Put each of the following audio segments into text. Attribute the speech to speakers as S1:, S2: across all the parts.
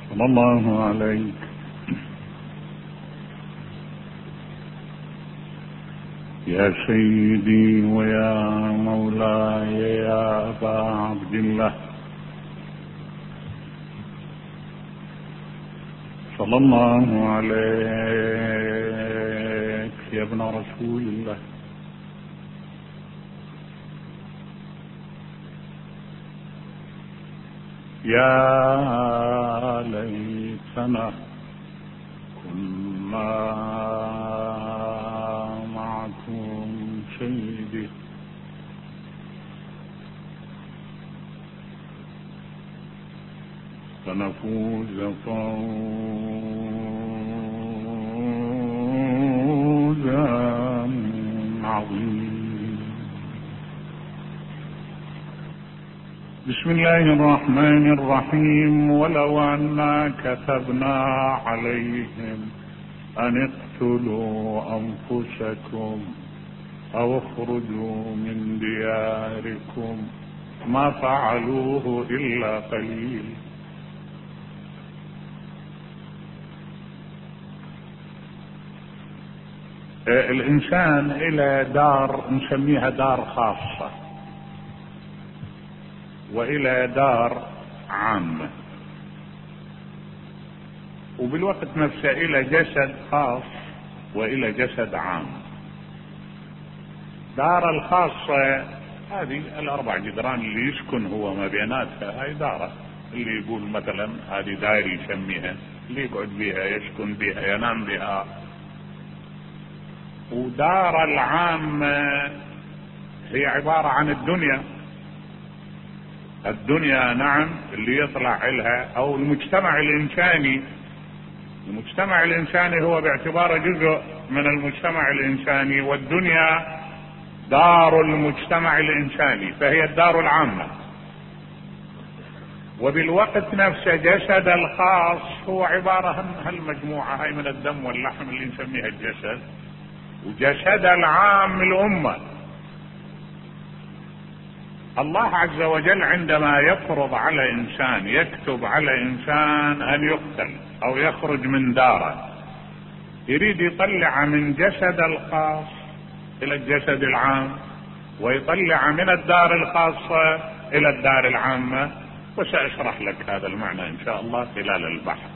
S1: صلى الله عليك يا سيدي ويا مولاي يا أبا عبد الله، صلى الله عليك يا ابن رسول الله. يا ليتنا كنا معكم سيدي، فنفوز فوزا عظيما. بسم الله الرحمن الرحيم. ولو أنا كتبنا عليهم أن اقتلوا أنفسكم أو اخرجوا من دياركم ما فعلوه إلا قليل. الإنسان إلى دار نسميها دار خاصة، وإلى دار عامة، وبالوقت نفسه إلى جسد خاص وإلى جسد عام. دار الخاصة هذه الأربع جدران اللي يسكن هو ما بيناتها، هاي داره، اللي يقول مثلا هذه داير يسميها، اللي يقعد بها يسكن بها ينام بها. ودار العامة هي عبارة عن الدنيا نعم، اللي يطلع لها، او المجتمع الانساني. المجتمع الانساني هو باعتباره جزء من المجتمع الانساني، والدنيا دار المجتمع الانساني، فهي الدار العامة. وبالوقت نفسه جسد الخاص هو عبارة عن هالمجموعة هاي من الدم واللحم اللي نسميها الجسد، وجسد العام الأمة. الله عز وجل عندما يفرض على إنسان، يكتب على إنسان أن يقتل أو يخرج من داره، يريد يطلع من جسد الخاص إلى الجسد العام، ويطلع من الدار الخاصة إلى الدار العامة، وسأشرح لك هذا المعنى إن شاء الله خلال البحث.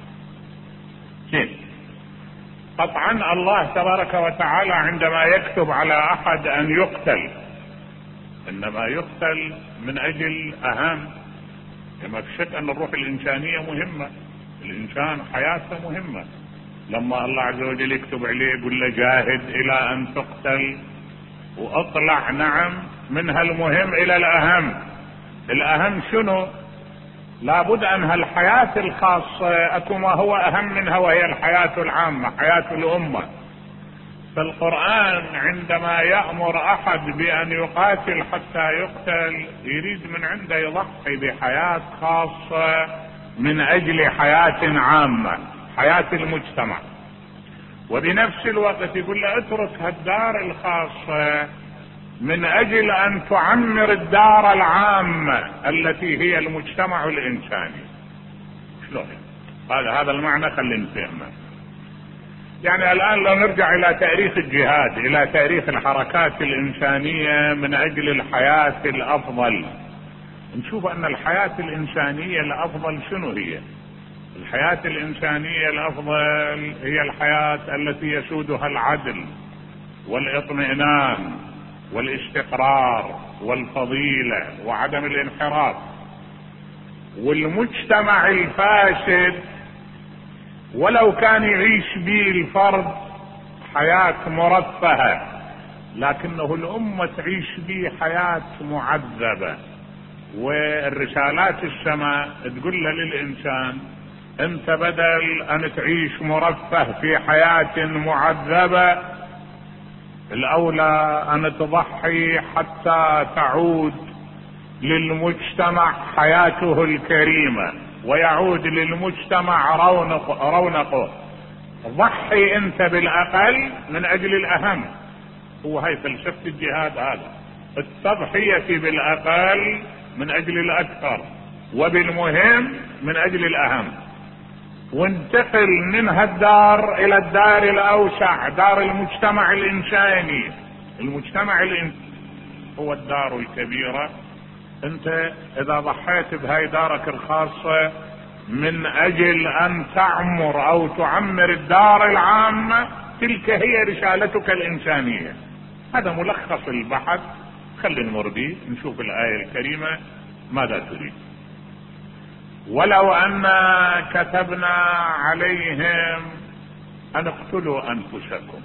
S1: قطعا الله تبارك وتعالى عندما يكتب على أحد أن يقتل، إنما يقتل من أجل أهم، كما في شك أن الروح الإنسانية مهمة، الإنسان حياته مهمة. لما الله عز وجل يكتب عليه يقول له جاهد إلى أن تقتل، وأطلع نعم من هالمهم إلى الأهم. الأهم شنو؟ لابد أن هالحياة الخاصة أكو ما هو أهم منها، وهي الحياة العامة، حياة الأمة. فالقرآن عندما يأمر أحد بأن يقاتل حتى يقتل، يريد من عنده يضحي بحياة خاصة من أجل حياة عامة، حياة المجتمع. وبنفس الوقت يقول له اترك هالدار الخاصة من أجل أن تعمر الدار العامة التي هي المجتمع الإنساني. شلون؟ هذا المعنى خلينا نفهمه. يعني الآن لو نرجع إلى تاريخ الجهاد، إلى تاريخ الحركات الإنسانية من أجل الحياة الأفضل، نشوف أن الحياة الإنسانية الأفضل شنو هي؟ الحياة الإنسانية الأفضل هي الحياة التي يسودها العدل والإطمئنان والاستقرار والفضيلة وعدم الانحراف. والمجتمع الفاسد ولو كان يعيش به الفرد حياة مرفهة، لكنه الأمة تعيش به حياة معذبة. والرسالات السماء تقول للإنسان أنت بدل أن تعيش مرفه في حياة معذبة، الأولى أن تضحي حتى تعود للمجتمع حياته الكريمة، ويعود للمجتمع رونقه. ضحي أنت بالأقل من أجل الأهم. هو هاي فلسفة الجهاد، هذا التضحية بالأقل من أجل الأكثر، وبالمهم من أجل الأهم. وانتقل من هالدار الى الدار الاوسع، دار المجتمع الانساني. المجتمع الانساني هو الدار الكبيرة. انت اذا ضحيت بهاي دارك الخاصة من اجل ان تعمر او تعمر الدار العامة، تلك هي رسالتك الانسانية. هذا ملخص البحث. خلينا نمر به نشوف الآية الكريمة ماذا تريد. ولو أن كتبنا عليهم أن اقتلوا أنفسكم.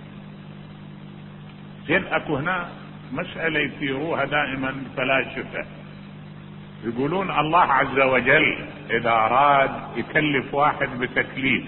S1: زين أكو هنا مسألة يثيروها دائما فلاسفة، يقولون الله عز وجل إذا أراد يكلف واحد بتكليف،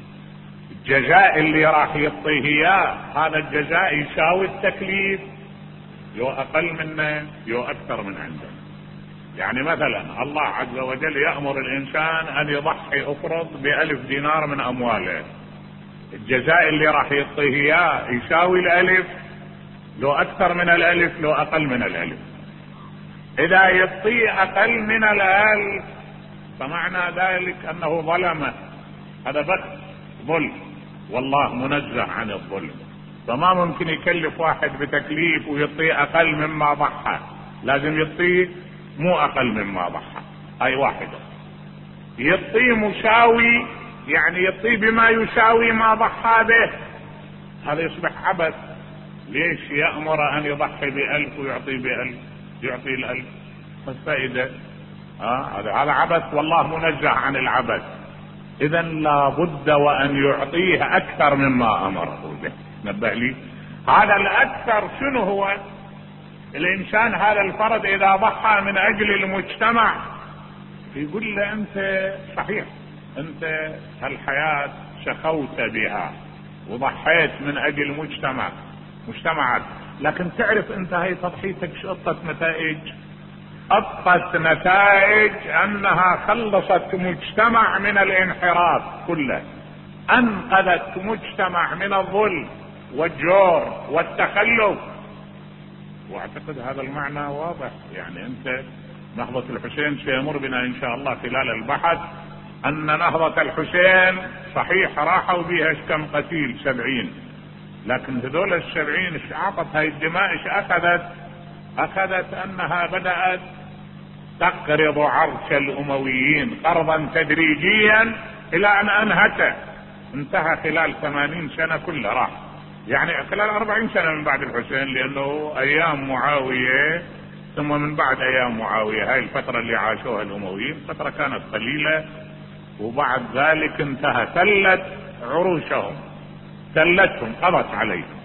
S1: الجزاء اللي راح يعطيه إياه هذا الجزاء يساوي التكليف، يو أقل منه يو أكثر من عنده. يعني مثلا الله عز وجل يأمر الإنسان أن يضحي أفرض ب1000 دينار من أمواله، الجزاء اللي راح يعطيه إياه يساوي الألف، لو أكثر من الألف لو أقل من الألف. إذا يعطيه أقل من الألف فمعنى ذلك أنه ظلمه، هذا بس ظلم، والله منزه عن الظلم. فما ممكن يكلف واحد بتكليف ويعطيه أقل مما ضحى، لازم يعطيه مو أقل مما ضحى. هاي واحدة. يعطيه مساوي، يعني يعطيه بما يساوي ما ضحى به، هذا يصبح عبث. ليش يأمر أن يضحي ب1000 ويعطيه ب1000، يعطيه ال1000؟ فالفائدة هذا عبث، والله منزه عن العبث. إذا لابد وأن يعطيه أكثر مما أمره به. نبه لي هذا الأكثر شنو هو؟ الإنسان هذا الفرد إذا ضحى من أجل المجتمع يقول له أنت صحيح أنت هالحياة شخوت بها وضحيت من أجل مجتمعك، لكن تعرف أنت هاي تضحيتك شطت نتائج، أبقت نتائج أنها خلصت مجتمع من الانحراف كله، أنقذت مجتمع من الظلم والجور والتخلف. واعتقد هذا المعنى واضح. يعني انت نهضة الحسين سيمر بنا ان شاء الله خلال البحث ان نهضة الحسين صحيح راحوا بها كم قتيل 70، لكن هذول ال70 ايش اعطت هاي الدماء؟ ايش اخذت انها بدأت تقرض عرش الامويين قرضا تدريجيا الى ان انهته، انتهى خلال 80 سنة كله راح، يعني خلال 40 سنة من بعد الحسين، لأنه أيام معاوية ثم من بعد أيام معاوية هاي الفترة اللي عاشوها الأمويين فترة كانت قليلة، وبعد ذلك انتهى، ثلت عروشهم، ثلتهم، قضت عليهم.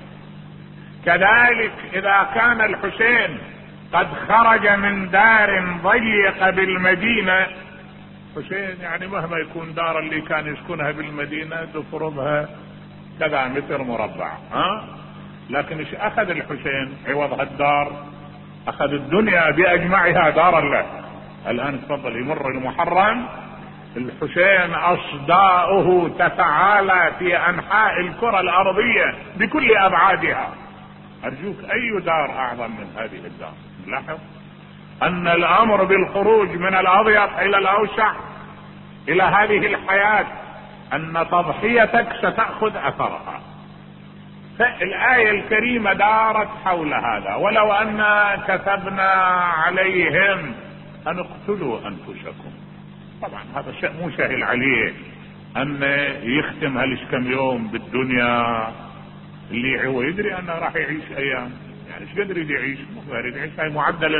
S1: كذلك إذا كان الحسين قد خرج من دار ضيقة بالمدينة، حسين يعني مهما يكون دار اللي كان يسكنها بالمدينة تفرضها كذا متر مربع، لكن ايش اخذ الحسين عوض هالدار؟ اخذ الدنيا باجمعها دارا له. الان تفضل يمر المحرم، الحسين اصداؤه تتعالى في انحاء الكرة الارضية بكل ابعادها. ارجوك اي دار اعظم من هذه الدار؟ لاحظ ان الامر بالخروج من الاضيق الى الاوسع الى هذه الحياة، ان تضحيتك ستأخذ اثرها. فالآية الكريمة دارت حول هذا. ولو ان كتبنا عليهم ان اقتلوا انفسكم. طبعا هذا شيء مو سهل عليه ان يختم هالش كم يوم بالدنيا، اللي هو يدري انه راح يعيش ايام، يعني ايش قدر يعيش؟ مو يريد يعيش. هاي معدل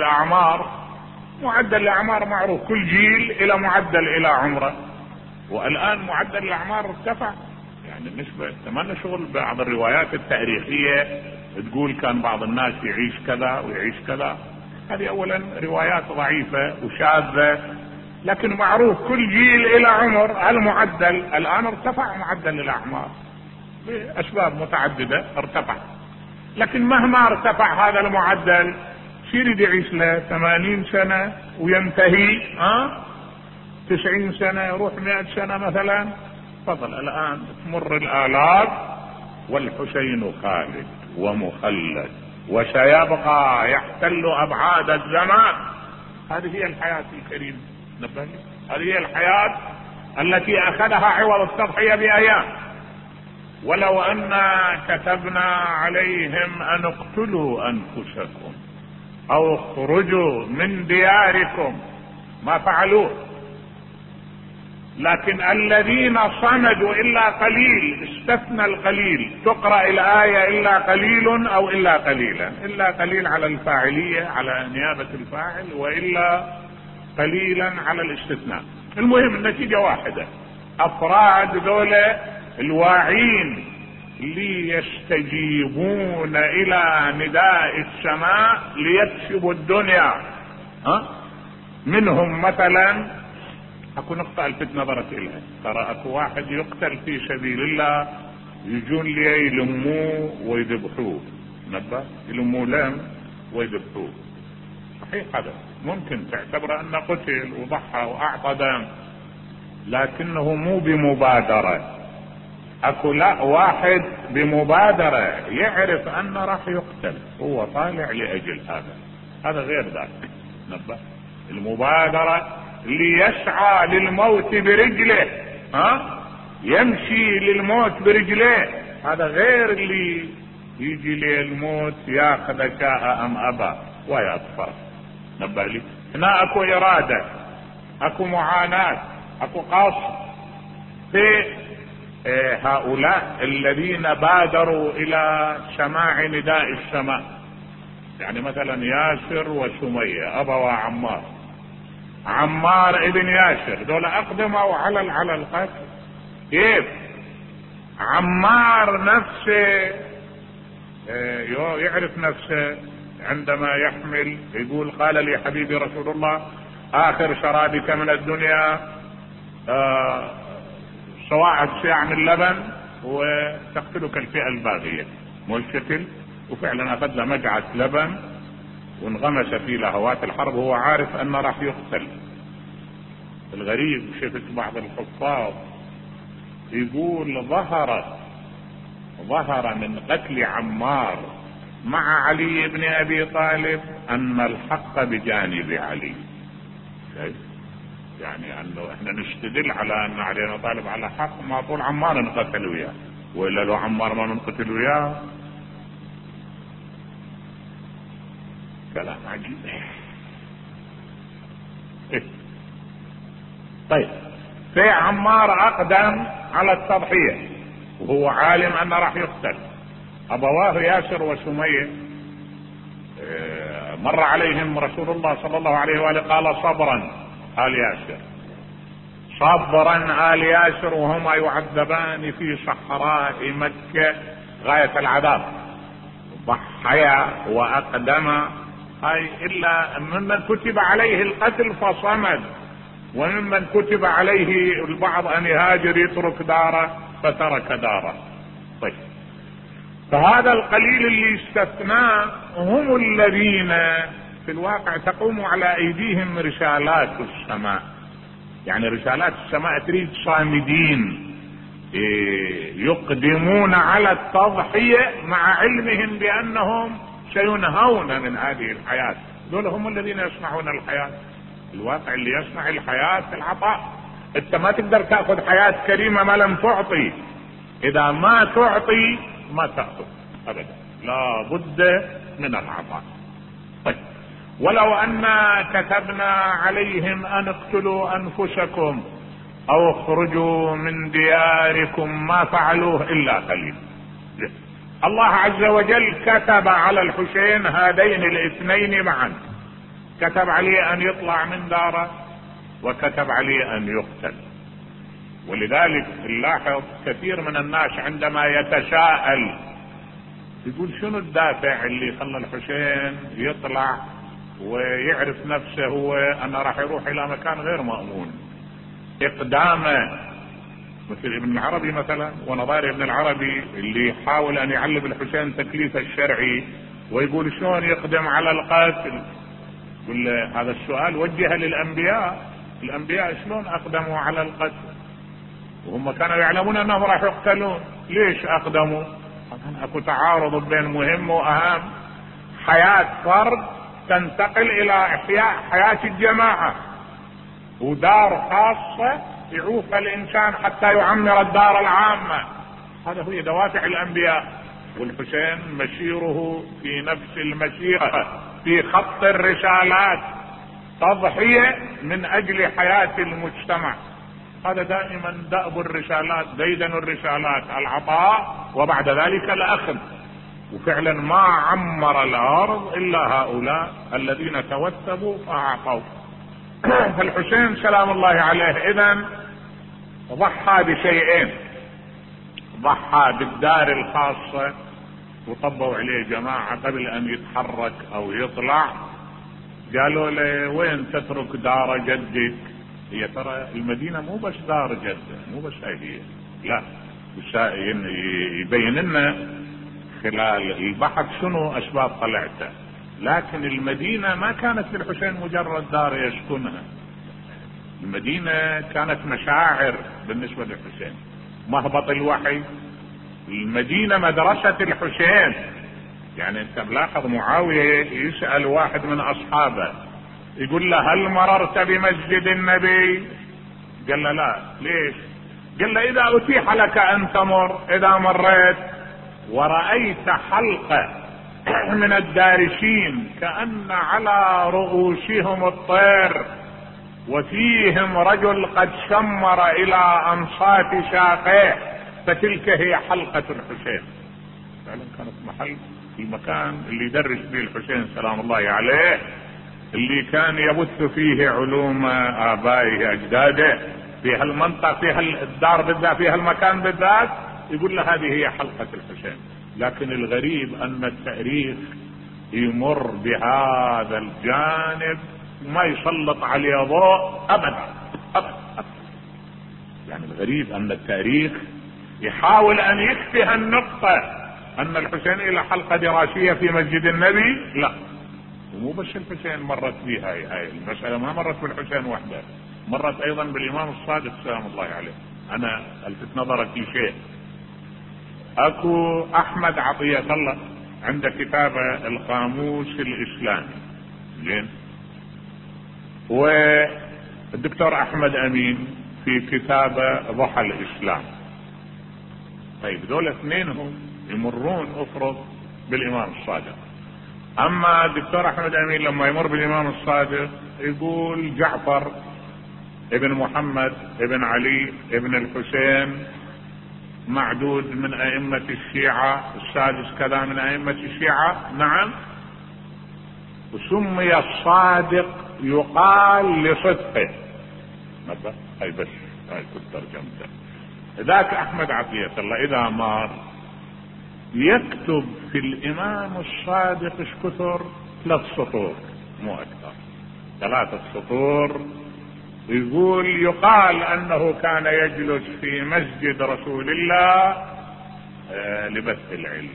S1: الاعمار معروف، كل جيل الى معدل الى عمره، والان معدل الاعمار ارتفع. يعني بالنسبة تمنى شغل بعض الروايات التاريخية تقول كان بعض الناس يعيش كذا ويعيش كذا، هذه اولا روايات ضعيفة وشاذة، لكن معروف كل جيل الى عمر. هالمعدل الان ارتفع، معدل الاعمار باسباب متعددة ارتفع، لكن مهما ارتفع هذا المعدل يريد يعيش له 80 سنة وينتهي 90 سنة، يروح 100 سنة مثلا. فضل الآن تمر الآلاف والحسين خالد ومخلد وسيبقى يحتل أبعاد الزمان. هذه هي الحياة الكريمة. هذه هي الحياة التي اخذها عوض التضحية بايام. ولو أنا كتبنا عليهم أن اقتلوا أنفسكم أو اخرجوا من دياركم ما فعلوه، لكن الذين صمدوا إلا قليل، استثنى القليل، تقرأ الآية إلا قليل أو إلا قليلا، إلا قليل على الفاعلية على نيابة الفاعل، وإلا قليلا على الاستثناء. المهم النتيجة واحدة، أفراد ذولا الواعين ليستجيبون إلى نداء السماء ليكسبوا الدنيا. منهم مثلا اكو نقطة الفت نظرك اليها، ترى اكو واحد يقتل في سبيل الله يجون لي يلموه ويذبحوه، نبه يلموه لم ويذبحوه، صحيح هذا ممكن تعتبر انه قتل وضحى واعطى دم، لكنه مو بمبادرة. اكو لا واحد بمبادرة يعرف انه راح يقتل، هو طالع لاجل هذا غير ذلك. نبه المبادرة اللي يسعى للموت برجله، يمشي للموت برجله، هذا غير اللي يجي للموت ياخذ شاء ام ابى ويطفر. نبه لي هنا اكو ارادة، اكو معاناة، اكو قصد في هؤلاء الذين بادروا الى سماع نداء السماء. يعني مثلا ياسر وسمية ابوا عمار ابن ياسر، دول اقدموا على القتل. كيف عمار نفسه يعرف نفسه عندما يحمل، يقول قال لي حبيبي رسول الله اخر شرابك من الدنيا صواعد ساع من لبن وتقتلك الفئة الباغية، مو الشكل. وفعلا اخذ له مجعة لبن وانغمس في لهوات الحرب، هو عارف انه راح يقتل. الغريب شفت بعض الحفاظ يقول ظهر من قتل عمار مع علي بن ابي طالب ان الحق بجانب علي. يعني انه احنا نستدل على ان علي بن طالب على حق، ما طول عمار انقتل وياه، والا لو عمار ما ننقتل وياه. كلام عجيب. طيب في عمار اقدم على التضحية وهو عالم انه راح يقتل. ابواه ياسر وسمية مر عليهم رسول الله صلى الله عليه وآله قال صبرا آل ياسر، صبرا آل ياسر، وهما يعذبان في صحراء مكة غاية العذاب. ضحيا واقدما، هاي الا ممن كتب عليه القتل فصمد، وممن كتب عليه البعض ان يهاجر يترك داره فترك داره. طيب فهذا القليل اللي استثناه هم الذين في الواقع تقوم على ايديهم رسالات السماء. يعني رسالات السماء تريد صامدين يقدمون على التضحية مع علمهم بانهم سينهون من هذه الحياة. دول هم الذين يصنعون الحياة. الواقع اللي يصنع الحياة العطاء. انت ما تقدر تأخذ حياة كريمة ما لم تعطي. اذا ما تعطي ما تأخذ ابدا، لا بد من العطاء. طيب ولو أنا كتبنا عليهم أن اقتلوا أنفسكم أو اخرجوا من دياركم ما فعلوه إلا قليل. الله عز وجل كتب على الحسين هذين الاثنين معا، كتب عليه أن يطلع من داره وكتب عليه أن يقتل. ولذلك نلاحظ كثير من الناس عندما يتساءل يقول شنو الدافع اللي خلى الحسين يطلع ويعرف نفسه هو أنه راح يروح إلى مكان غير مأمون. إقدامه مثل ابن العربي مثلا ونظائر ابن العربي اللي يحاول أن يعلم الحسين تكليف الشرعي ويقول شلون يقدم على القاتل. يقول هذا السؤال وجه للأنبياء، الأنبياء شلون أقدموا على القتل وهم كانوا يعلمون أنهم راح يقتلون؟ ليش أقدموا؟ أكو تعارض بين مهم وأهم. حياة فرد تنتقل الى احياء حياة الجماعة، ودار خاصة يعوق الإنسان حتى يعمر الدار العامة. هذا هي دوافع الأنبياء. والحسين مسيره في نفس المسيرة، في خط الرسالات، تضحية من أجل حياة المجتمع. هذا دائما دأب الرسالات، ديدن الرسالات، العطاء وبعد ذلك الأخذ. وفعلا ما عمر الأرض إلا هؤلاء الذين توثبوا فأعطوا. فالحسين سلام الله عليه إذن ضحى بشيئين: ضحى بالدار الخاصة، وطبوا عليه جماعة قبل أن يتحرك أو يطلع، قالوا له وين تترك دار جدك؟ هي ترى المدينة مو بس دار جدة، مو بس هي، لا، يبين لنا خلال البحث شنو أسباب طلعته. لكن المدينة ما كانت للحسين مجرد دار يسكنها، المدينة كانت مشاعر بالنسبة للحسين، مهبط الوحي. المدينة مدرسة الحسين. يعني انت ملاحظ معاوية يسأل واحد من اصحابه يقول له هل مررت بمسجد النبي؟ قال له لا. ليش؟ قال له اذا اتيح لك ان تمر، اذا مريت ورأيت حلقة من الدارسين كأن على رؤوسهم الطير وفيهم رجل قد شمر الى انصاف ساقيه، فتلك هي حلقة الحسين. فعلا كانت محل المكان اللي يدرس فيه الحسين سلام الله عليه، اللي كان يبث فيه علوم آبائه أجداده في هالمنطقة، في هالدار بالذات، في هالمكان بالذات، يقول له هذه هي حلقة الحسين. لكن الغريب أن التاريخ يمر بهذا الجانب وما يسلط عليه ضوء أبدا أبدا أبدا. يعني الغريب أن التاريخ يحاول أن يخفي النقطة أن الحسين إلى حلقة دراسية في مسجد النبي. لا، ومو بس الحسين مرت بها هاي المسألة، ما مرت بالحسين وحده، مرت أيضا بالإمام الصادق سلام الله عليه. أنا ألفت نظرك لشيء، أكو أحمد عطية الله عنده كتابه القاموس الإسلامي، زين، والدكتور أحمد أمين في كتابه ضحى الإسلام. طيب دول اثنينهم يمرون افرض بالامام الصادق. اما الدكتور احمد امين لما يمر بالامام الصادق يقول جعفر ابن محمد ابن علي ابن الحسين معدود من ائمة الشيعة، السادس كذا من ائمة الشيعة، نعم، وسمي الصادق يقال لصدقه. هاي بس هاي كنت ترجمته. ذاك احمد عطية الله اذا مار يكتب في الامام الصادق ايش كثر؟ 3 سطور مو اكثر، 3 سطور، يقول يقال انه كان يجلس في مسجد رسول الله لبث العلم.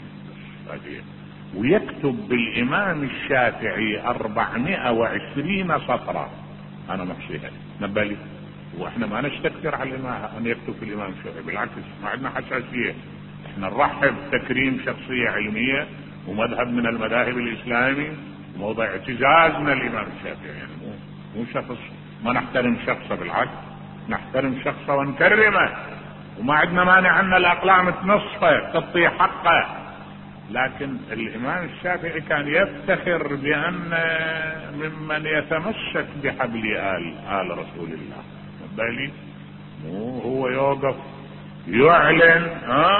S1: ويكتب بالامام الشافعي 420 سطرا، انا محصيها نبالي. واحنا ما نستكثر على ان يكتب في الامام الشافعي، بالعكس ما عندنا حساسيه، احنا نرحب تكريم شخصيه علميه ومذهب من المذاهب الاسلامي، موضع اعتزاز من الامام الشافعي. يعني مو شخص ما نحترم شخصه، بالعكس نحترم شخصه ونكرمه، وما عندنا مانع ان الاقلام تنصفه تعطي حقه. لكن الامام الشافعي كان يفتخر بان ممن يتمسك بحبل آل رسول الله، بالي مو هو يوقف يعلن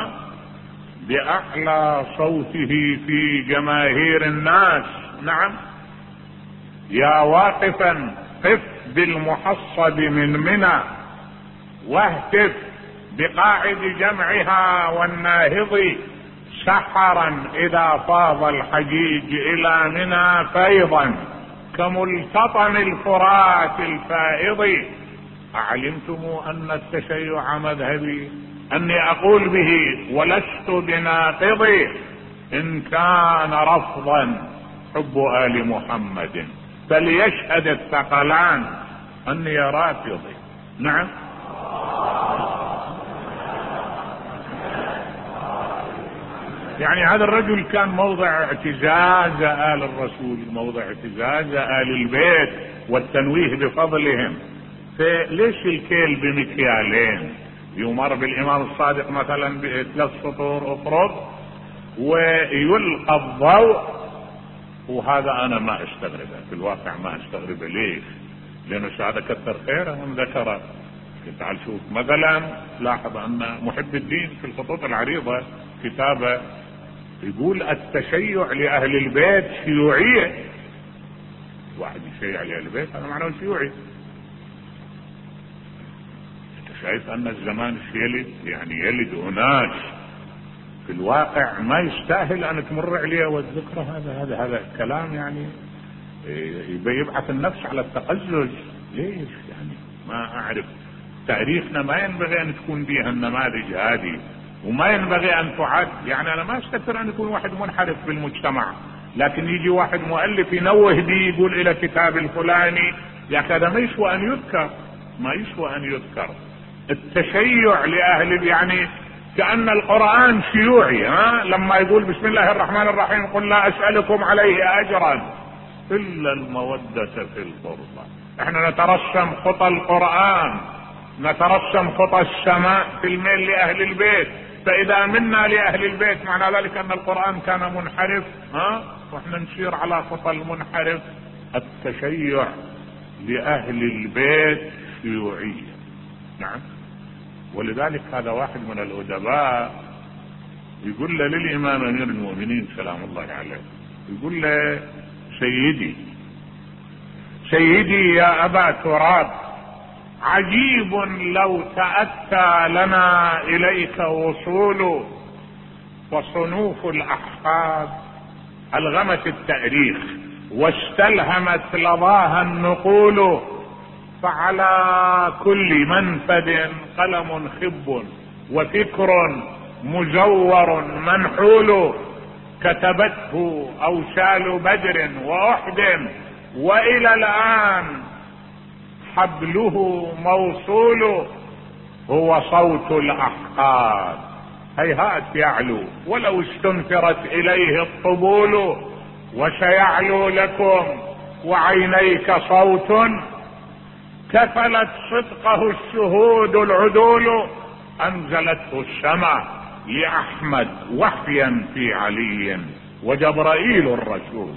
S1: بأعلى صوته في جماهير الناس، نعم، يا واقفا قف بالمحصب من منى واهتف بقاعد جمعها والناهض سحرا إذا فاض الحجيج إلى منى فيضا كملتطم الفرات الفائض. أعلمتم أن التشيع مذهبي، أني أقول به ولست بناقضي، إن كان رفضا حب آل محمد فليشهد الثقلان أني رافضي. نعم، يعني هذا الرجل كان موضع اعتزاز آل الرسول، موضع اعتزاز آل البيت والتنويه بفضلهم. فليش الكيل بمكيالين؟ يمر بالامام الصادق مثلا ب3 سطور افرض ويلقى الضوء، وهذا انا ما استغربه في الواقع، ما استغربه. ليش؟ لانه هذا كثر خيره من ذكره. تعال شوف مثلا، لاحظ ان محب الدين في الخطوط العريضة كتابه يقول التشيع لاهل البيت شيوعية. واحد يشيع لاهل البيت هذا معناه شيوعي. انت شايف ان الزمان يلد، يعني يلد اناس في الواقع ما يستاهل ان تمر عليه والذكرى. هذا الكلام يعني يبعث النفس على التقزز. ليش يعني؟ ما اعرف. تاريخنا ما ينبغي ان تكون بها النماذج هذه، وما ينبغي ان تعد. يعني انا ما استكثر ان يكون واحد منحرف بالمجتمع، لكن يجي واحد مؤلف ينوه بي يقول الى كتاب الفلاني، يا اخي هذا ما يسوى ان يذكر، ما يسوى ان يذكر. التشيع لاهل يعني كأن القرآن شيوعي. لما يقول بسم الله الرحمن الرحيم قل لا اسألكم عليه اجرا الا المودة في القربى. احنا نترسم خطى القرآن، نترسم خطى السماء في الميل لأهل البيت. فإذا منا لأهل البيت معنى ذلك أن القرآن كان منحرف، واحنا نسير على خطى المنحرف. التشيع لأهل البيت شيوعية. نعم. ولذلك هذا واحد من الأدباء يقول له للإمام أمير المؤمنين سلام الله عليه، يقول له سيدي يا أبا تراب، عجيب لو تأتى لنا إليك وصول، وصنوف الأحقاب ألغمت التاريخ واستلهمت لظاها النقول، فعلى كل منفذ قلم خب وفكر مزور منحول، كتبته أوشال بدر وأحد وإلى الآن حبله موصول، هو صوت الأحقاد هيهات يعلو ولو استنفرت إليه الطبول، وسيعلو لكم وعينيك صوت كفلت صدقه الشهود العدول، أنزلته السماء لأحمد وحيا في علي وجبرائيل الرسول.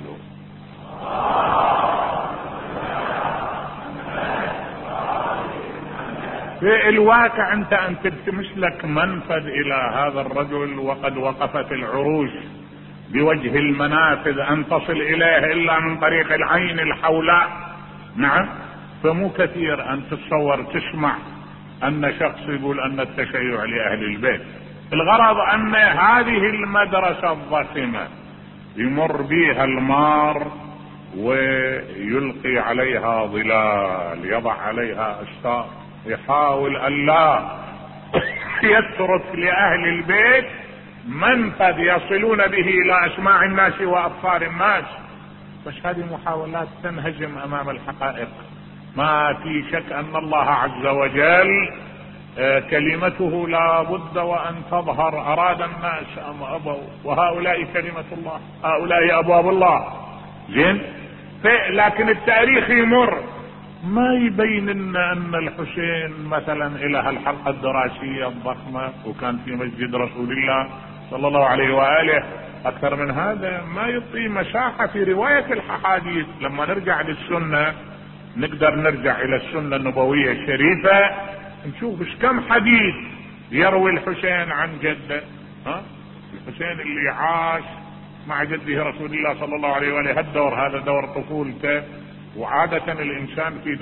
S1: في الواقع انت ان تلتمس لك منفذ الى هذا الرجل وقد وقفت العروش بوجه المنافذ ان تصل اليه الا من طريق العين الحولاء. نعم. فمو كثير ان تتصور تسمع ان شخص يقول ان التشيع لاهل البيت. الغرض ان هذه المدرسة الضخمة يمر بها المار ويلقي عليها ظلال، يضع عليها اشطار، يحاول ان لا يترك لاهل البيت منفذ يصلون به الى اسماع الناس وابصار الناس. بس هذه محاولات تنهزم امام الحقائق. ما في شك ان الله عز وجل كلمته لا بد وان تظهر، اراد الناس ام ابوا، وهؤلاء كلمة الله، هؤلاء ابواب الله. زين. لكن التاريخ يمر ما يبين لنا ان الحسين مثلا الى هالحلقة الدراسية الضخمة وكان في مسجد رسول الله صلى الله عليه وآله. اكثر من هذا ما يعطي مساحة في رواية الاحاديث. لما نرجع للسنة نقدر نرجع الى السنة النبوية الشريفة نشوف ايش كم حديث يروي الحسين عن جده. الحسين اللي عاش مع جده رسول الله صلى الله عليه وآله هالدور، هذا دور طفولته. وعادة الانسان في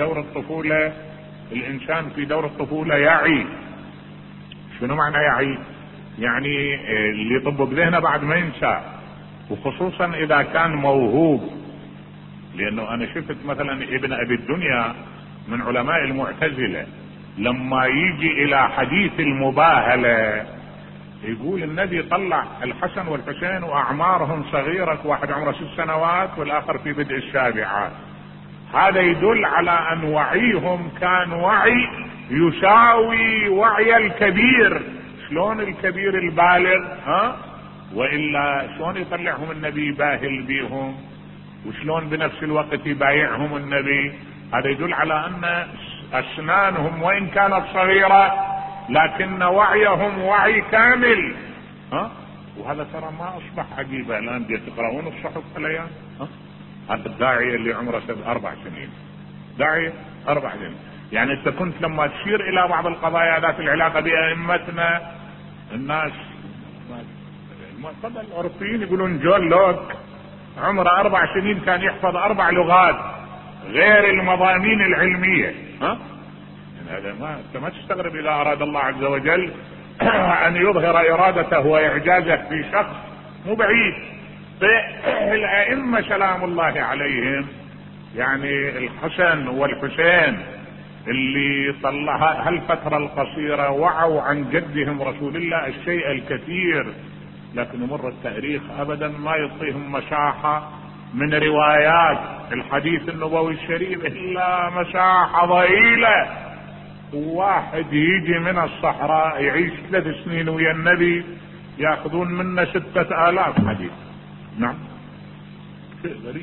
S1: دور الطفولة يعي. شنو معنى يعي؟ يعني اللي يطب بذهنه بعد ما ينسى، وخصوصا اذا كان موهوب. لانه انا شفت مثلا ابن ابي الدنيا من علماء المعتزلة لما يجي الى حديث المباهلة يقول النبي طلع الحسن والحسين واعمارهم صغيرة، واحد عمره 6 سنوات والاخر في بدء السابعات. هذا يدل على ان وعيهم كان وعي يساوي وعي الكبير. شلون الكبير البالغ والا شلون يطلعهم النبي يباهل بيهم، وشلون بنفس الوقت يبايعهم النبي؟ هذا يدل على ان أسنانهم وإن كانت صغيرة لكن وعيهم وعي كامل. وهذا ترى ما أصبح عجيبة الآن تقرؤون الصحف الأيام. هذا الداعية اللي عمره 4 سنين، داعية 4 سنين. يعني أنت كنت لما تشير إلى بعض القضايا ذات العلاقة بأئمتنا، الناس المعتقد الأوروبيين يقولون جون لوك عمره 4 سنين كان يحفظ 4 لغات غير المضامين العلمية. يعني هذا ما تستغرب إذا أراد الله عز وجل أن يظهر إرادته وإعجازه في شخص مو بعيد. فالأئمة سلام الله عليهم، يعني الحسن والحسين اللي صلى هالفترة القصيرة وعوا عن جدهم رسول الله الشيء الكثير، لكن مر التاريخ أبدا ما يعطيهم مساحة من روايات الحديث النبوي الشريف إلا مساحة ضئيلة. واحد يجي من الصحراء يعيش 3 سنين ويا النبي ياخذون منه 6000 حديث. نعم، شيء غريب.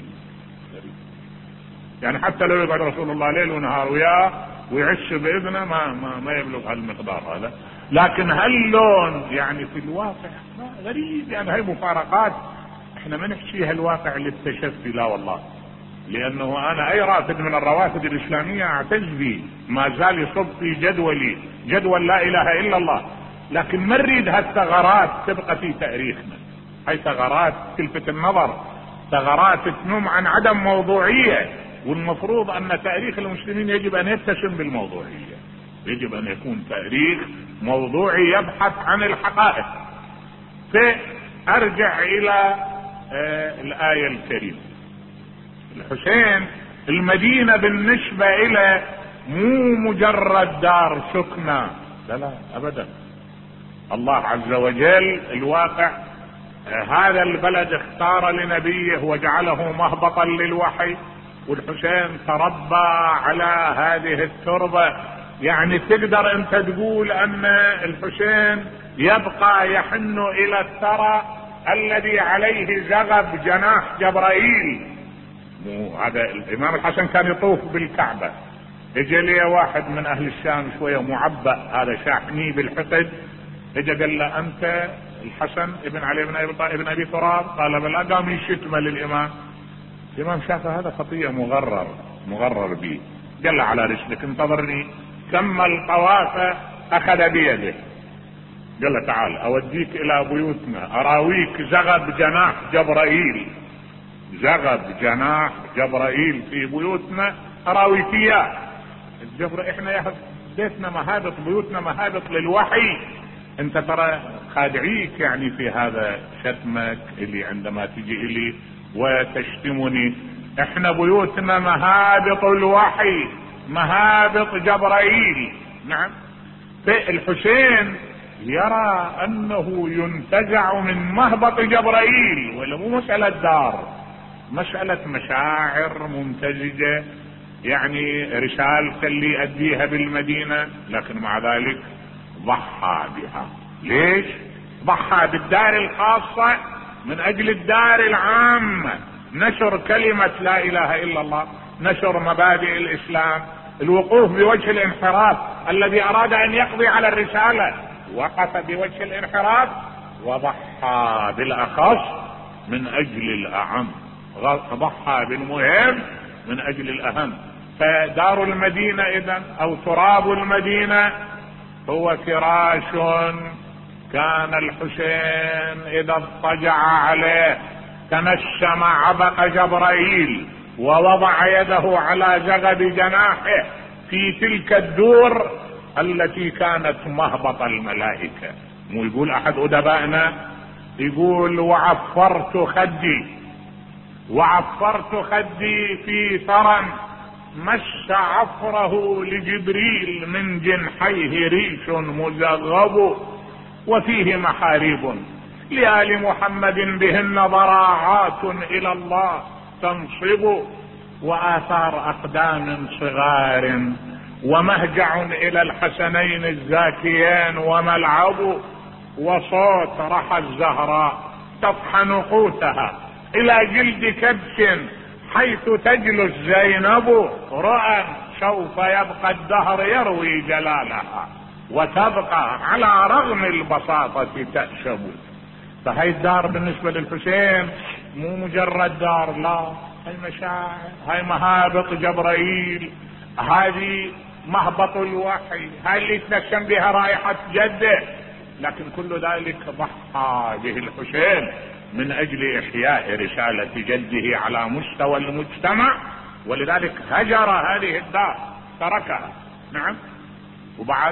S1: يعني حتى لو يقعد رسول الله ليل ونهار وياه ويعش بإذنه ما يبلغ هالمقدار هذا. لكن هاللون يعني في الواقع غريب. يعني هاي مفارقات احنا ما نحكيها الواقع للتشفي، لا والله، لانه انا اي رافد من الروافد الاسلامية اعتز به، ما زال يصب في جدولي جدول لا اله الا الله. لكن ما نريد هالثغرات تبقى في تاريخنا. هاي ثغرات تلفت النظر، ثغرات تنم عن عدم موضوعية. والمفروض ان تاريخ المسلمين يجب ان يتسم بالموضوعية، يجب ان يكون تاريخ موضوعي يبحث عن الحقائق. فارجع الى الآية الكريمة. الحسين المدينة بالنسبة إلى مو مجرد دار سكنى، لا أبدا. الله عز وجل الواقع هذا البلد اختار لنبيه وجعله مهبطا للوحي، والحسين تربى على هذه التربة. يعني تقدر انت تقول ان الحسين يبقى يحن الى الثرى الذي عليه زغب جناح جبرائيل. هذا الامام الحسن كان يطوف بالكعبة، اجى لي واحد من اهل الشام شوية معبأ، هذا شاحني بالحقد، اجى قال له انت الحسن ابن علي بن ابي طالب ابن ابي تراب؟ قال بلى. قام يشتمه للامام. الامام شاف هذا خطية مغرر به، قال له على رسلك انتظرني. كمل طوافه، اخذ بيده قال له تعال اوديك الى بيوتنا اراويك زغب جناح جبرائيل، زغب جناح جبرائيل في بيوتنا اراويك اياه. احنا يا بيتنا مهابط، بيوتنا مهابط للوحي. انت ترى خادعيك يعني في هذا شتمك اللي عندما تجي الي وتشتمني. احنا بيوتنا مهابط الوحي، مهابط جبرائيل. نعم. فالحسين يرى انه ينتزع من مهبط جبرائيل، ولا مو مسألة دار، مسألة مشاعر ممتزجة، يعني رسالة اللي يؤديها بالمدينة. لكن مع ذلك ضحى بها. ليش؟ ضحى بالدار الخاصة من اجل الدار العامة، نشر كلمة لا اله الا الله، نشر مبادئ الاسلام، الوقوف بوجه الانحراف. الذي اراد ان يقضي على الرسالة وقف بوجه الانحراف وضحى بالاخص من اجل الاعم، ضحى بالمهم من اجل الاهم. فدار المدينة اذن او تراب المدينة هو فراش كان الحسين اذا اضطجع عليه تنشم عبق جبرائيل ووضع يده على زغب جناحه في تلك الدور التي كانت مهبط الملائكة. مو يقول احد ادبائنا، يقول وعفرت خدي في ثرى مس عفره لجبريل من جنحيه ريش مزغب، وفيه محاريب لآل محمد بهن ضراعات إلى الله تنصب، وآثار أقدام صغار ومهجع إلى الحسنين الزاكيين وملعب، وصوت رحى الزهراء تطحن قوتها إلى جلد كبش حيث تجلس زينب، رؤى سوف يبقى الدهر يروي جلالها وتبقى على رغم البساطة تأشب. فهي الدار بالنسبة للحسين مو مجرد دار، لا، هاي مشاعر، هاي مهابط جبرائيل، هذه مهبط الوحي، هاي اللي يتنشم بها رائحة جده. لكن كل ذلك ضحى به الحسين من اجل احياء رسالة جده على مستوى المجتمع، ولذلك هجر هذه الدار، تركها. نعم. وبعد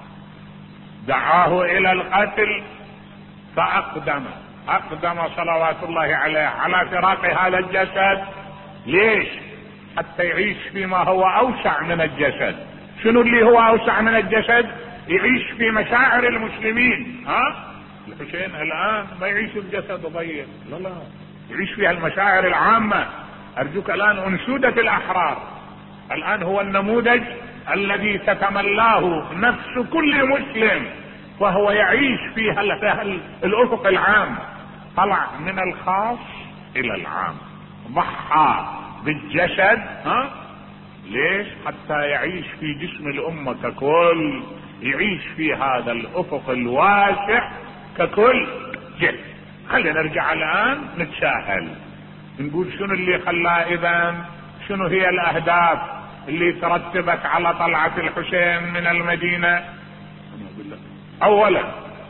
S1: دعاه الى القتل فاقدم صلوات الله عليه على فراق هذا الجسد. ليش؟ حتى يعيش فيما هو اوسع من الجسد. شنو اللي هو اوسع من الجسد؟ يعيش في مشاعر المسلمين. الحسين الان ما يعيش الجسد ضيق، لا، يعيش فيها المشاعر العامة. ارجوك الان انشودة الاحرار الان هو النموذج الذي تتملاه نفس كل مسلم، وهو يعيش فيها الافق العام. طلع من الخاص الى العام، ضحى بالجسد. ليش؟ حتى يعيش في جسم الامة ككل، يعيش في هذا الافق الواسع ككل. جد خلينا نرجع الان نتساهل، نقول شنو اللي خلاه اذا، شنو هي الاهداف اللي ترتبت على طلعة الحسين من المدينة. اولا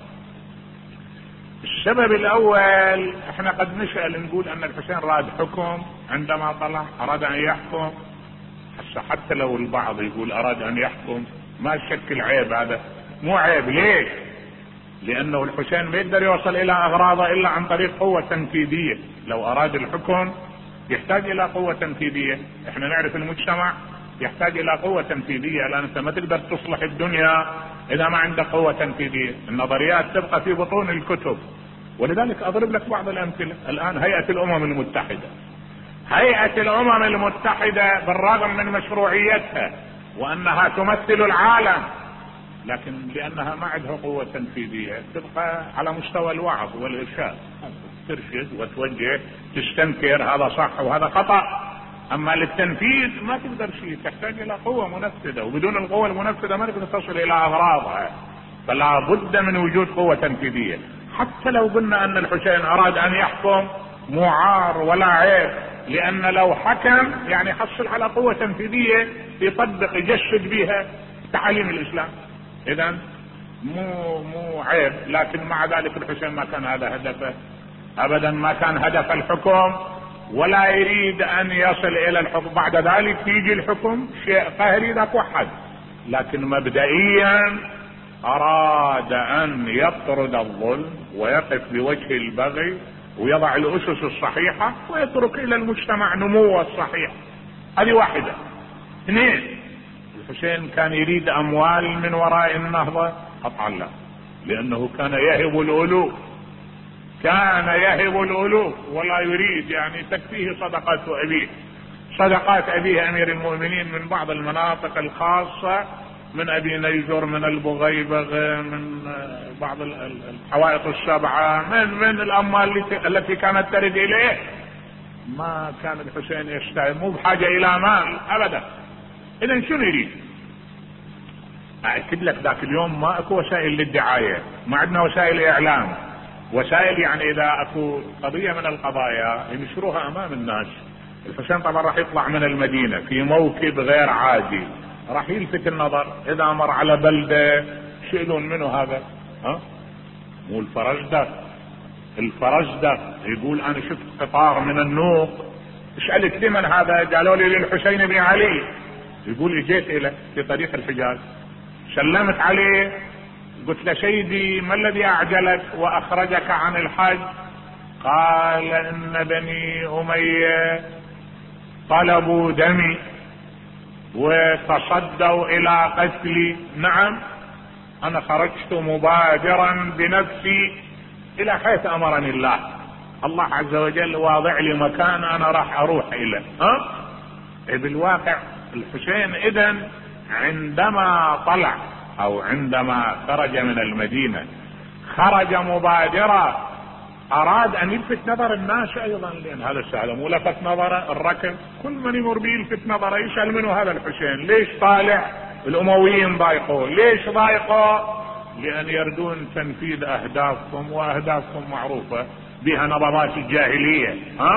S1: السبب الاول، احنا قد نسأل نقول ان الحسين راد حكم عندما طلع، اراد ان يحكم. حتى لو البعض يقول اراد ان يحكم ما شكل عيب، هذا مو عيب. ليش؟ لانه الحسين ما يقدر يوصل الى اغراضه الا عن طريق قوة تنفيذية. لو اراد الحكم يحتاج الى قوة تنفيذية. احنا نعرف المجتمع يحتاج الى قوة تنفيذية، لان انت ما تقدر تصلح الدنيا اذا ما عندك قوة تنفيذية. النظريات تبقى في بطون الكتب. ولذلك اضرب لك بعض الامثلة. الان هيئة الامم المتحدة بالرغم من مشروعيتها وانها تمثل العالم، لكن لانها ما عندها قوة تنفيذية تبقى على مستوى الوعظ والارشاد، ترشد وتوجه، تستنكر هذا صح وهذا خطأ. اما للتنفيذ ما تقدر شيء، تحتاج الى قوة منفذة، وبدون القوة المنفذة ما تقدر تصل الى اغراضها. فلا بد من وجود قوة تنفيذية. حتى لو قلنا ان الحسين اراد ان يحكم مو عار ولا عيب، لان لو حكم يعني حصل على قوة تنفيذية يطبق يجسد بها تعاليم الاسلام، اذا مو عيب. لكن مع ذلك الحسين ما كان هذا هدفه ابدا، ما كان هدف الحكم، ولا يريد ان يصل الى الحكم. بعد ذلك يجي الحكم شيء قهري اذا توحد، لكن مبدئيا اراد ان يطرد الظلم ويقف بوجه البغي ويضع الاسس الصحيحة ويترك الى المجتمع نموه الصحيح. هذه واحدة. اثنين، الحسين كان يريد اموال من وراء النهضة؟ قطعا لا، لانه كان يهب الالوف ولا يريد، يعني تكفيه صدقات ابيه امير المؤمنين من بعض المناطق الخاصة، من ابي نيزر، من البغيبغ، من بعض الحوائط السبعة، من الاموال التي كانت ترد اليه. ما كان الحسين يشتهي، مو بحاجة الى مال ابدا. اذا شنو يريد؟ اكد لك ذاك اليوم ما اكو وسائل للدعاية، ما عندنا وسائل اعلام. وسائل يعني اذا اكو قضية من القضايا ينشروها امام الناس. الحسين طبعا راح يطلع من المدينة في موكب غير عادي، راح يلفت النظر. اذا مر على بلدة شئلون منه هذا، مو الفرزدق يقول انا شفت قطار من النوق، سألت لمن هذا؟ قالوا لي للحسين بن علي. يقول اجيت اليه في طريق الحجاز، سلمت عليه، قلت له سيدي ما الذي اعجلك واخرجك عن الحج؟ قال ان بني امية طلبوا دمي وتصدوا الى قتلي. نعم، انا خرجت مبادرا بنفسي الى حيث امرني الله عز وجل واضع لي مكان انا راح اروح اليه. بالواقع الحسين اذا عندما طلع او عندما خرج من المدينة خرج مبادرة اراد ان يلفت نظر الناس ايضا، لان هذا سهل مو لفت نظره الركب، كل من يمر به يلفت نظره، يسأل منه هذا الحسين ليش طالع؟ الامويين ضايقوه، ليش ضايقوه؟ لان يردون تنفيذ اهدافكم، واهدافكم معروفة بها نبضات الجاهلية.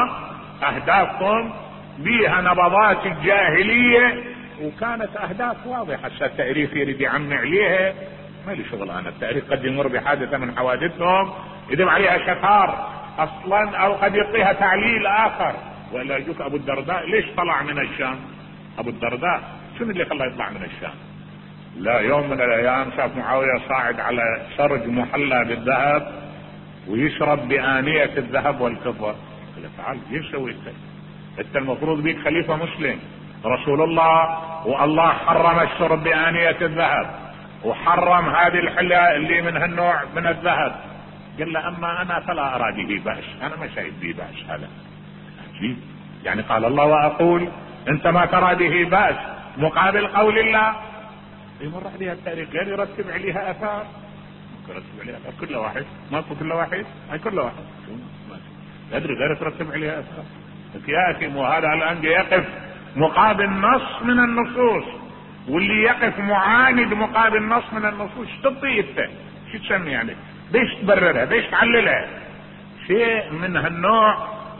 S1: اهدافكم بها نبضات الجاهلية، وكانت اهداف واضحة. التاريخ يريد يعمي عليها، ما لي شغل انا. التاريخ قد يمر بحادثة من حوادثهم يدم عليها شطار اصلا، او قد يعطيها تعليل اخر. ولا يجوك ابو الدرداء ليش طلع من الشام؟ ابو الدرداء شنو اللي خلاه يطلع من الشام؟ لا، يوم من الايام شاف معاوية صاعد على سرج محلى بالذهب ويشرب بآنية الذهب والفضة. قال تعال ايش سويت؟ انت المفروض بيك خليفة مسلم، رسول الله، والله حرم الشرب بآنية الذهب، وحرم هذه الحلة اللي من هالنوع من الذهب. قال له اما انا فلا ارى به بأس، انا ما شايف به بأس. هذا عجيب. يعني قال الله واقول انت ما ترى به بأس مقابل قول الله. يمر عليها التاريخ غير يرتب عليها اثار، يرتب عليها اثار كل واحد، ما كل واحد، اي كل واحد ادري غير ترتب عليها اثار. يا اخي مو هذا الان يقف مقابل نص من النصوص، واللي يقف معاند مقابل نص من النصوص تطي انت شو تسمي يعني؟ ليش تبررها؟ ليش تعللها؟ شيء من هالنوع.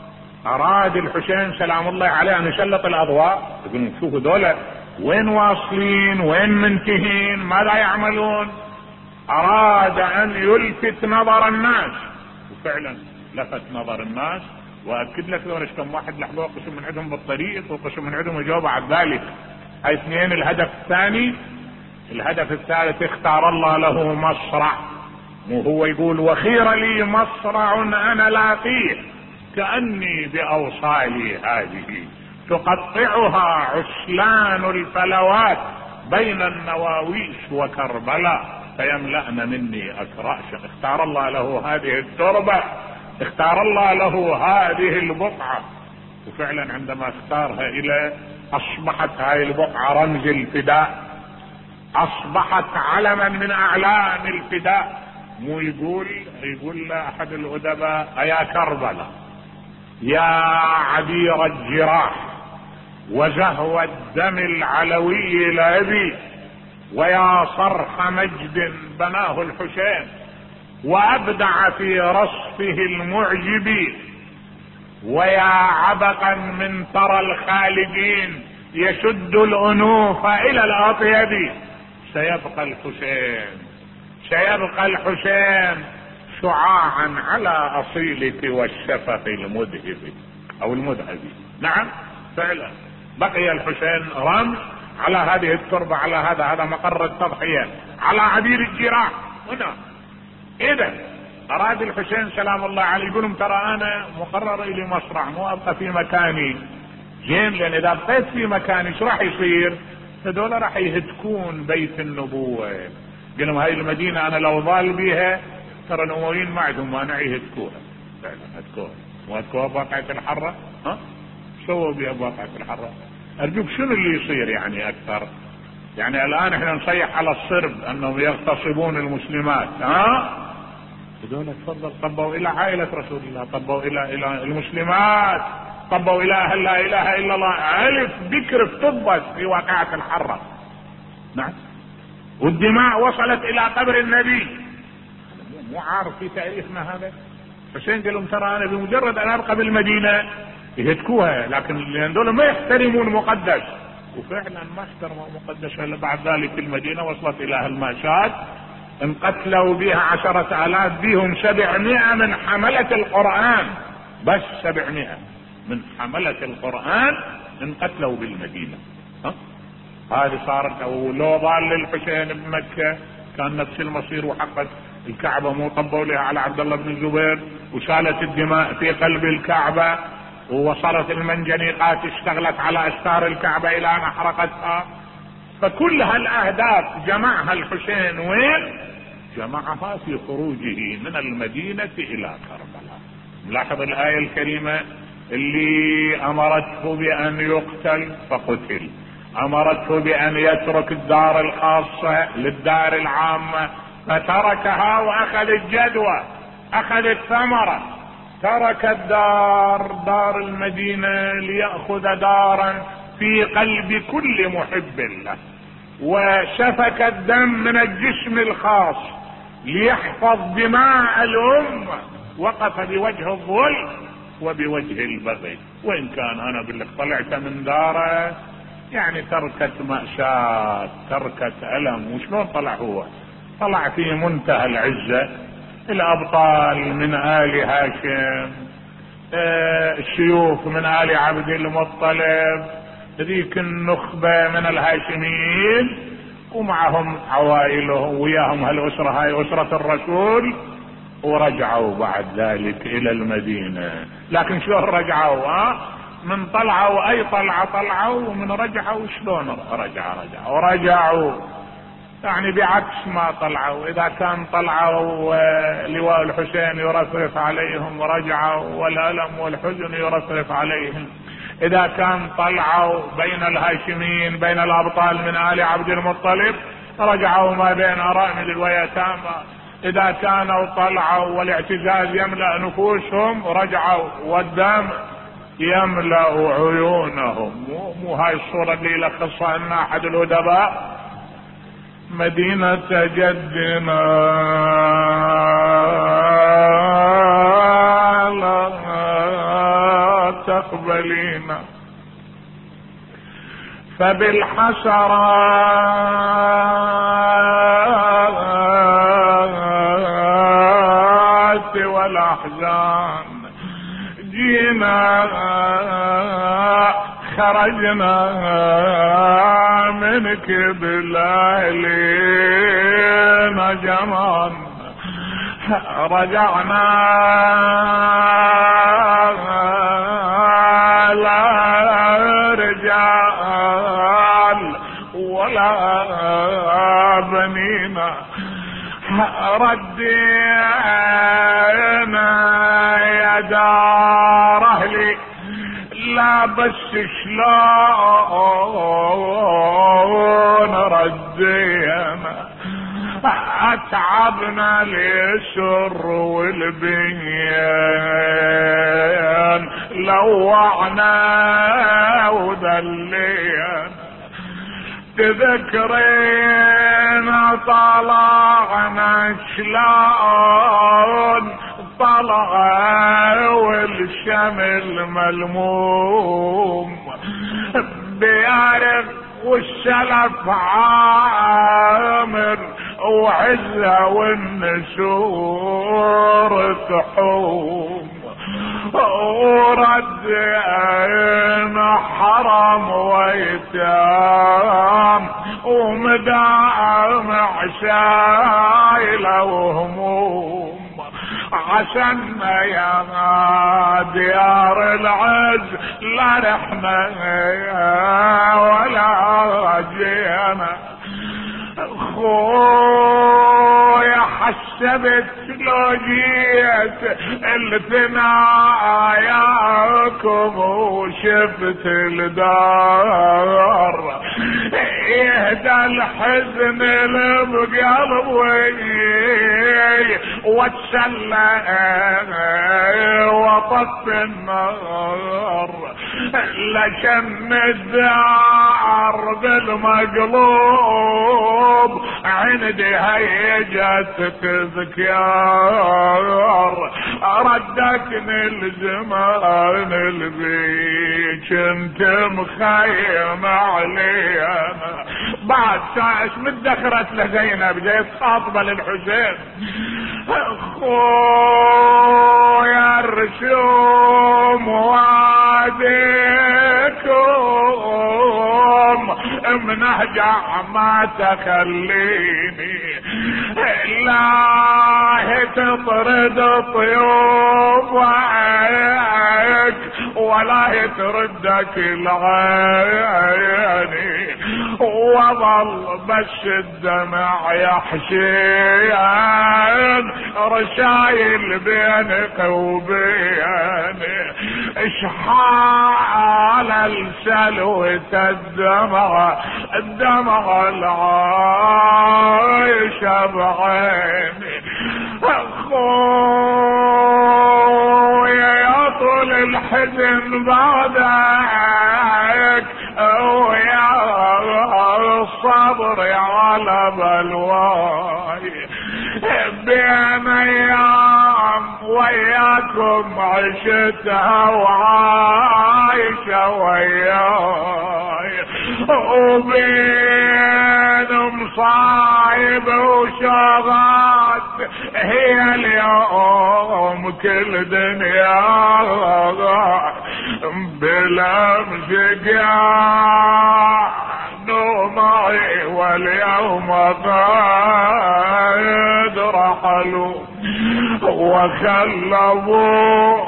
S1: اراد الحسين سلام الله عليه ان يسلط الاضواء، يقولون شوفوا دولة وين واصلين، وين منتهين، ماذا يعملون. اراد ان يلفت نظر الناس، وفعلا لفت نظر الناس. واكد لك لو كم واحد لحظه قسم من عندهم بالطريق وقسم من عندهم يجاوب على ذلك. هاي اثنين. الهدف الثاني، الهدف الثالث اختار الله له مصرع، وهو يقول وخير لي مصرع انا لاقيه كأني باوصالي هذه تقطعها عسلان الفلوات بين النواويش وكربلاء فيملأن مني اكراشا. اختار الله له هذه التربة، اختار الله له هذه البقعة، وفعلا عندما اختارها الى اصبحت هذه البقعة رمز الفداء، اصبحت علما من اعلام الفداء. مو يقول احد الادباء يا كربلاء يا عبير الجراح وزهو الدم العلوي لابي، ويا صرح مجد بناه الحسين وابدع في رصفه المعجب، ويا عبقا من ترى الخالدين يشد الانوف الى الاطيب. سيبقى الحسين، سيبقى الحسين شعاعا على اصيلك والشفق المذهب او المذهب. نعم فعلا بقي الحسين رمز على هذه التربة، على هذا مقر التضحية، على عبير الجراح هنا. اذا اراد الحسين سلام الله عليه يقولهم ترى انا مقرر الي مصرع، مو ابقى في مكاني. زين، لان اذا بقيت في مكاني ايش راح يصير؟ هذول راح يهتكون بيت النبوة. قالوا هاي المدينة انا لو ضال بيها ترى الامويين ما عندهم مانع يهتكوها. فعلا هتكوها، وهتكوها بواقعة الحرة. سووا بها بواقعة الحرة. ارجوك شنو اللي يصير يعني اكثر؟ يعني الان احنا نصيح على الصرب انهم يغتصبون المسلمات. هذول تفضل طبوا الى عائلة رسول الله، طبوا الى المسلمات، طبوا الى اهل لا اله الا الله. الف ذكر افتضت في واقعة الحرة. نعم، والدماء وصلت الى قبر النبي. مو عارف في تاريخنا هذا. حسين قال لهم ترى انا بمجرد ان ارقى بالمدينة يهتكوها، لكن لان دول ما يحترمون مقدس. وفعلا ما احترموا مقدس الا بعد ذلك المدينة وصلت الى الماشات، انقتلوا بها 10,000، بهم 700 من حملة القرآن. بس 700 من حملة القرآن انقتلوا بالمدينة. هذه صارت. او لو ضال للحسين بمكة كان نفس المصير، وحقت الكعبة مو طبوا لها على عبد الله بن الزبير، وسالت الدماء في قلب الكعبة، ووصلت المنجنيقات اشتغلت على استار الكعبة الى ان احرقتها. فكل هالاهداف جمعها الحسين وين؟ جمعها في خروجه من المدينة الى كربلاء. ملاحظ الآية الكريمة اللي امرته بان يقتل فقتل، امرته بان يترك الدار الخاصة للدار العامة فتركها واخذ الجدوى، اخذ الثمرة، ترك دار المدينة ليأخذ دارا في قلب كل محب له، وشفك الدم من الجسم الخاص ليحفظ دماء الأمة، وقف بوجه الظلم وبوجه البغي. وإن كان أنا باللي طلعت من داره يعني تركت مأساة، تركت ألم. وشلون طلع هو؟ طلع في منتهى العزة. الأبطال من آل هاشم، الشيوخ من آل عبد المطلب، ذيك النخبة من الهاشميين، ومعهم عوائلهم وياهم هالأسرة، هاي أسرة الرسول. ورجعوا بعد ذلك إلى المدينة. لكن شلون رجعوا؟ من طلعوا أي طلعوا، ومن رجعوا شلون رجعوا يعني بعكس ما طلعوا. إذا كان طلعوا لواء الحسين يرفرف عليهم رجعوا والألم والحزن يرفرف عليهم. إذا كان طلعوا بين الهاشميين، بين الأبطال من آل عبد المطلب، رجعوا ما بين أرامل ويتامى. إذا كانوا طلعوا والاعتزاز يملأ نفوسهم، رجعوا والدم يملأ عيونهم. مو هاي الصورة اللي يلخصها لنا أحد الأدباء؟ مدينة جدنا لا تقبلينا، فبالحسرات والأحزان جينا خرجنا منك بالأهلين جمان، رجعنا لا رجال ولا بنينا، ردينا يا دار أهلي لا بس شلون ردينا، اتعبنا للسر والبنيان، لوعنا وذلينا، تذكرين طلعنا شلون طلع والشمل ملموم بيارق والسلف عامر وعزة والنسور تحوم، وردين حرم ويتام ومدامع شايلة وهموم، عشنا يا ديار العز لا رحنا ولا جينا، خويا حسبت لو جيت الثناياكم وشفت الدار، يهدى الحزن اللي بقلبي واتسلى وطف النار، لشن الدار بالمقلوب عندي هيجت تذكار، ردتني الزمان البيت كنت مخيم علينا، بعد ساعة مدخرت لزينب جايت خاطبة للحسين، خويا الرسوم واديكم منهجع ما تخليني، لا تطرد طيوبك ولا تردك العيني، وظل بس الدمع يحشين رسايل بينك وبيني، اشحال السلوة الدمع العايش بعيني، اخوي الحزن بعدك ويا الصبر على بلواي، بين ايام وياكم عشتها وعايشة وياي، وبين مصايب وشغات هي اليوم كل دنيا بلمس نومي، واليوم قد رحلوا وخلبوا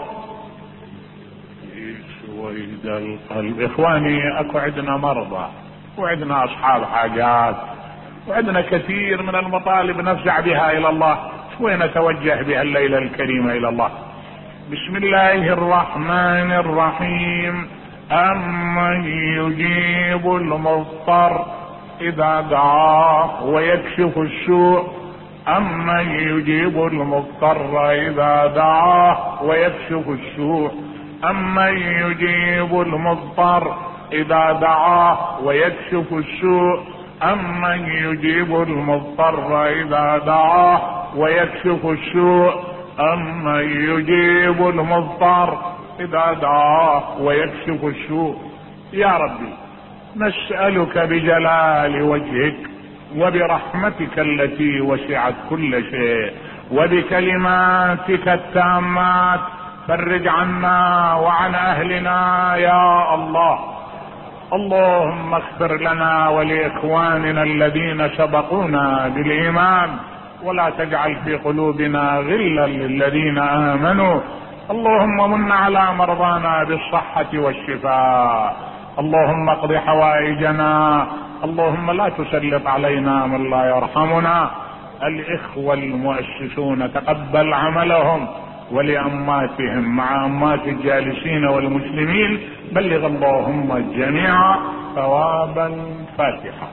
S1: سويد القلب. اخواني اكو عندنا مرضى وعندنا اصحاب حاجات وعندنا كثير من المطالب نفزع بها الى الله، شوي نتوجه بها الليلة الكريمة الى الله. بسم الله الرحمن الرحيم. أمن يجيب المضطر إذا دعاه ويكشف السوء، أمن يجيب المضطر إذا دعاه ويكشف السوء، أمن يجيب المضطر إذا دعاه ويكشف السوء، أمن يجيب المضطر إذا دعاه ويكشف السوء، أمن يجيب المضطر إذا دعاه ويكشف السوء. يا ربي نسألك بجلال وجهك وبرحمتك التي وسعت كل شيء وبكلماتك التامات، فرج عنا وعن أهلنا يا الله. اللهم اغفر لنا ولإخواننا الذين سبقونا بالإيمان، ولا تجعل في قلوبنا غلا للذين آمنوا. اللهم من على مرضانا بالصحة والشفاء، اللهم اقض حوائجنا، اللهم لا تسلط علينا من لا يرحمنا. الإخوة المؤسسون تقبل عملهم، ولأماتهم مع أمات الجالسين والمسلمين بلغ اللهم الجميع ثواب الفاتحة.